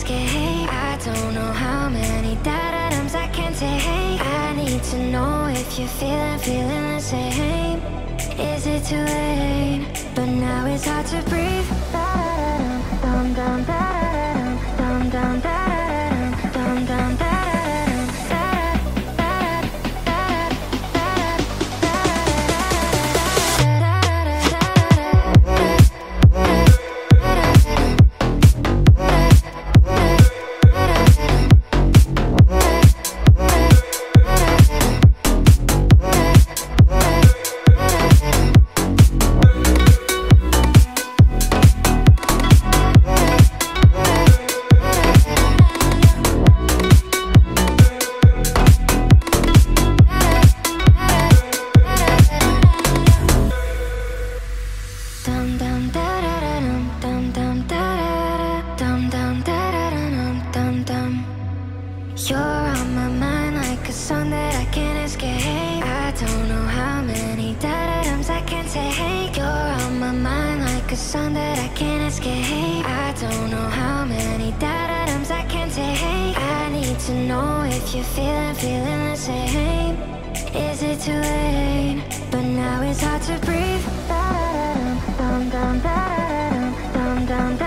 escape. I don't know how many da-da-dums I can take. I need to know if you're feeling the same. Is it too late? But now it's hard to breathe. Dum dum da-da-dum, dum dum da-da-dum, dum dum da-da-dum, you're on my mind like a song that I can't escape. I don't know how many da-da-dums I can take. You're on my mind like a song that I can't escape. I don't know how many da-da-dums I can take. I need to know if you're feeling the same. Is it too late? But now it's hard to breathe. Da-da-dum, dum dum da-da-dum, dum dum da-da-dum.